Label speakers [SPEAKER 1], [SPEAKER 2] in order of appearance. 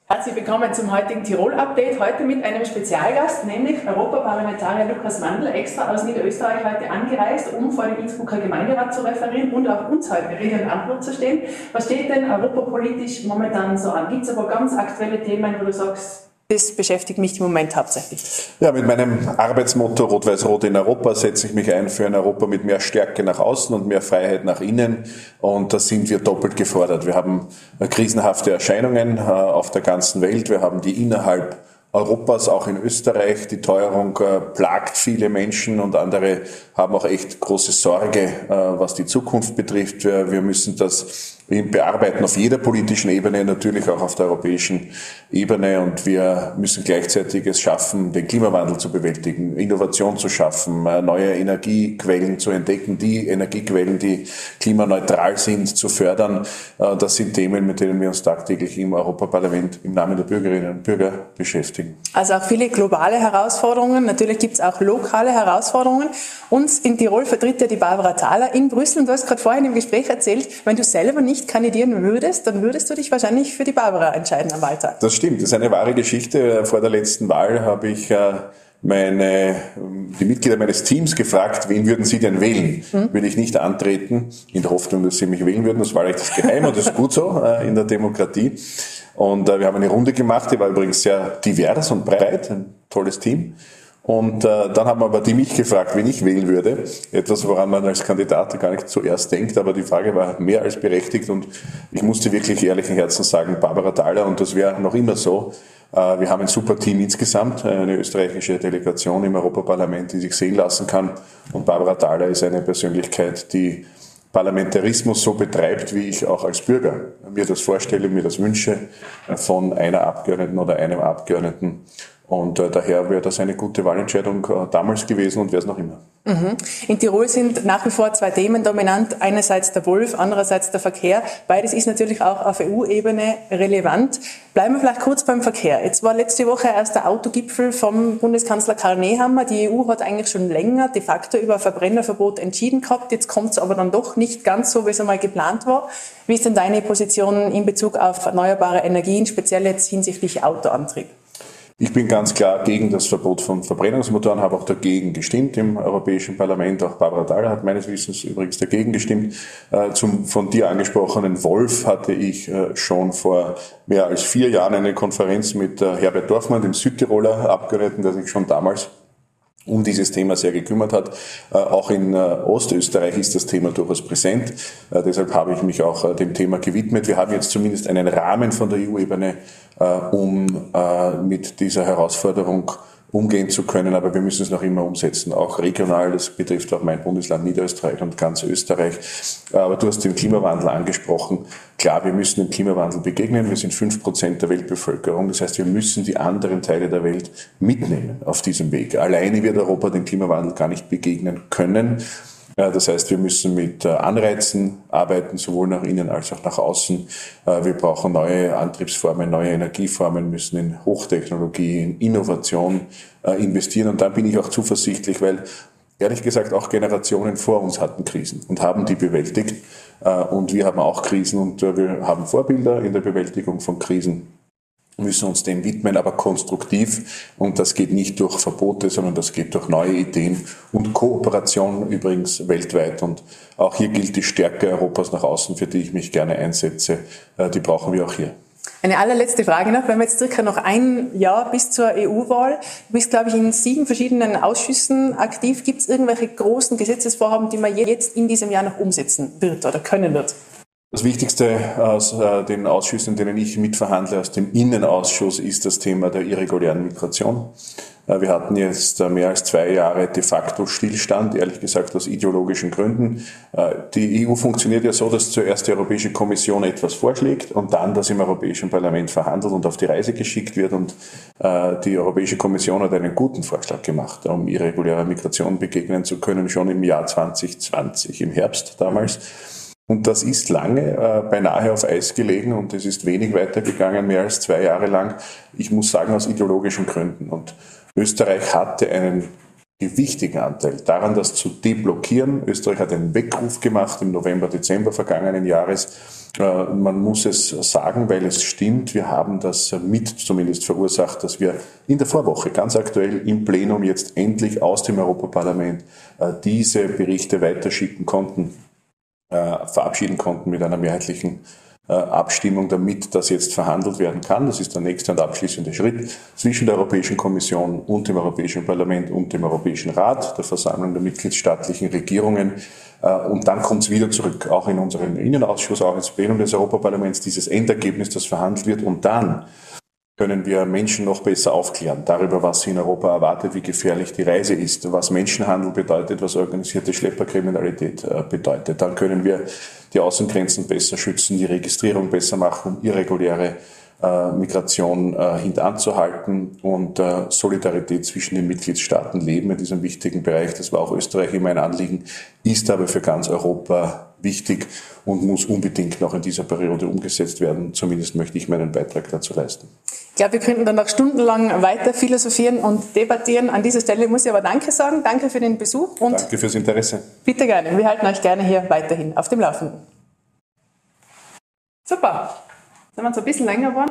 [SPEAKER 1] Herzlich willkommen zum heutigen Tirol-Update. Heute mit einem Spezialgast, nämlich Europaparlamentarier Lukas Mandl, extra aus Niederösterreich heute angereist, um vor dem Innsbrucker Gemeinderat zu referieren und auch uns heute Rede und Antwort zu stehen. Was steht denn europapolitisch momentan so an? Gibt es aber ganz aktuelle Themen, wo du sagst, das beschäftigt mich im Moment hauptsächlich?
[SPEAKER 2] Ja, mit meinem Arbeitsmotto Rot-Weiß-Rot in Europa setze ich mich ein für ein Europa mit mehr Stärke nach außen und mehr Freiheit nach innen. Und da sind wir doppelt gefordert. Wir haben krisenhafte Erscheinungen auf der ganzen Welt. Wir haben die innerhalb Europas, auch in Österreich. Die Teuerung plagt viele Menschen und andere haben auch echt große Sorge, was die Zukunft betrifft. Wir müssen das bearbeiten auf jeder politischen Ebene, natürlich auch auf der europäischen Ebene, und wir müssen gleichzeitig es schaffen, den Klimawandel zu bewältigen, Innovation zu schaffen, neue Energiequellen zu entdecken, die Energiequellen, die klimaneutral sind, zu fördern. Das sind Themen, mit denen wir uns tagtäglich im Europaparlament im Namen der Bürgerinnen und Bürger beschäftigen.
[SPEAKER 1] Also auch viele globale Herausforderungen, natürlich gibt es auch lokale Herausforderungen. Uns in Tirol vertritt ja die Barbara Thaler in Brüssel, und du hast gerade vorhin im Gespräch erzählt, wenn du selber nicht kandidieren würdest, dann würdest du dich wahrscheinlich für die Barbara entscheiden am Wahltag.
[SPEAKER 2] Das stimmt, das ist eine wahre Geschichte. Vor der letzten Wahl habe ich die Mitglieder meines Teams gefragt, wen würden sie denn wählen? Will ich nicht antreten, in der Hoffnung, dass sie mich wählen würden. Das Wahlrecht ist geheim und das ist gut so in der Demokratie. Und wir haben eine Runde gemacht, die war übrigens sehr divers und breit, ein tolles Team. Und dann haben aber die mich gefragt, wen ich wählen würde. Etwas, woran man als Kandidat gar nicht zuerst denkt, aber die Frage war mehr als berechtigt und ich musste wirklich ehrlichen Herzens sagen, Barbara Thaler, und das wäre noch immer so. Wir haben ein super Team insgesamt, eine österreichische Delegation im Europaparlament, die sich sehen lassen kann, und Barbara Thaler ist eine Persönlichkeit, die Parlamentarismus so betreibt, wie ich auch als Bürger mir das vorstelle, mir das wünsche von einer Abgeordneten oder einem Abgeordneten. Und daher wäre das eine gute Wahlentscheidung damals gewesen und wäre es noch immer.
[SPEAKER 1] In Tirol sind nach wie vor zwei Themen dominant. Einerseits der Wolf, andererseits der Verkehr. Beides ist natürlich auch auf EU-Ebene relevant. Bleiben wir vielleicht kurz beim Verkehr. Jetzt war letzte Woche erst der Autogipfel vom Bundeskanzler Karl Nehammer. Die EU hat eigentlich schon länger de facto über ein Verbrennerverbot entschieden gehabt. Jetzt kommt es aber dann doch nicht ganz so, wie es einmal geplant war. Wie ist denn deine Position in Bezug auf erneuerbare Energien, speziell jetzt hinsichtlich Autoantrieb?
[SPEAKER 2] Ich bin ganz klar gegen das Verbot von Verbrennungsmotoren, habe auch dagegen gestimmt im Europäischen Parlament. Auch Barbara Thaler hat meines Wissens übrigens dagegen gestimmt. Zum von dir angesprochenen Wolf hatte ich schon vor mehr als 4 Jahren eine Konferenz mit Herbert Dorfmann, dem Südtiroler Abgeordneten, der sich schon damals um dieses Thema sehr gekümmert hat. Auch in Ostösterreich ist das Thema durchaus präsent. Deshalb habe ich mich auch dem Thema gewidmet. Wir haben jetzt zumindest einen Rahmen von der EU-Ebene, um mit dieser Herausforderung umgehen zu können, aber wir müssen es noch immer umsetzen, auch regional. Das betrifft auch mein Bundesland Niederösterreich und ganz Österreich. Aber du hast den Klimawandel angesprochen. Klar, wir müssen dem Klimawandel begegnen. Wir sind 5% der Weltbevölkerung. Das heißt, wir müssen die anderen Teile der Welt mitnehmen auf diesem Weg. Alleine wird Europa dem Klimawandel gar nicht begegnen können. Das heißt, wir müssen mit Anreizen arbeiten, sowohl nach innen als auch nach außen. Wir brauchen neue Antriebsformen, neue Energieformen, müssen in Hochtechnologie, in Innovation investieren. Und da bin ich auch zuversichtlich, weil ehrlich gesagt auch Generationen vor uns hatten Krisen und haben die bewältigt. Und wir haben auch Krisen und wir haben Vorbilder in der Bewältigung von Krisen. Müssen uns dem widmen, aber konstruktiv. Und das geht nicht durch Verbote, sondern das geht durch neue Ideen und Kooperation übrigens weltweit. Und auch hier gilt die Stärke Europas nach außen, für die ich mich gerne einsetze. Die brauchen wir auch hier.
[SPEAKER 1] Eine allerletzte Frage noch. Wir haben jetzt circa noch ein Jahr bis zur EU-Wahl. Du bist, glaube ich, in 7 verschiedenen Ausschüssen aktiv. Gibt es irgendwelche großen Gesetzesvorhaben, die man jetzt in diesem Jahr noch umsetzen wird oder können wird?
[SPEAKER 2] Das Wichtigste aus den Ausschüssen, in denen ich mitverhandle, aus dem Innenausschuss, ist das Thema der irregulären Migration. Wir hatten jetzt mehr als 2 Jahre de facto Stillstand, ehrlich gesagt aus ideologischen Gründen. Die EU funktioniert ja so, dass zuerst die Europäische Kommission etwas vorschlägt und dann das im Europäischen Parlament verhandelt und auf die Reise geschickt wird. Und die Europäische Kommission hat einen guten Vorschlag gemacht, um irregulärer Migration begegnen zu können, schon im Jahr 2020, im Herbst damals. Und das ist lange beinahe auf Eis gelegen und es ist wenig weitergegangen, mehr als 2 Jahre lang. Ich muss sagen, aus ideologischen Gründen. Und Österreich hatte einen wichtigen Anteil daran, das zu deblockieren. Österreich hat einen Weckruf gemacht im November, Dezember vergangenen Jahres. Man muss es sagen, weil es stimmt, wir haben das mit zumindest verursacht, dass wir in der Vorwoche ganz aktuell im Plenum jetzt endlich aus dem Europaparlament diese Berichte weiterschicken konnten, verabschieden konnten mit einer mehrheitlichen Abstimmung, damit das jetzt verhandelt werden kann. Das ist der nächste und abschließende Schritt zwischen der Europäischen Kommission und dem Europäischen Parlament und dem Europäischen Rat, der Versammlung der mitgliedstaatlichen Regierungen. Und dann kommt es wieder zurück, auch in unseren Innenausschuss, auch ins Plenum des Europaparlaments, dieses Endergebnis, das verhandelt wird. Und dann können wir Menschen noch besser aufklären darüber, was sie in Europa erwartet, wie gefährlich die Reise ist, was Menschenhandel bedeutet, was organisierte Schlepperkriminalität bedeutet. Dann können wir die Außengrenzen besser schützen, die Registrierung besser machen, um irreguläre Migration hintanzuhalten und Solidarität zwischen den Mitgliedstaaten leben in diesem wichtigen Bereich. Das war auch Österreich immer ein Anliegen, ist aber für ganz Europa wichtig und muss unbedingt noch in dieser Periode umgesetzt werden. Zumindest möchte ich meinen Beitrag dazu leisten.
[SPEAKER 1] Ich glaube, wir könnten dann noch stundenlang weiter philosophieren und debattieren. An dieser Stelle muss ich aber Danke sagen. Danke für den Besuch. Und
[SPEAKER 2] danke fürs Interesse.
[SPEAKER 1] Bitte gerne. Wir halten euch gerne hier weiterhin auf dem Laufenden. Super. Sind wir uns ein bisschen länger geworden?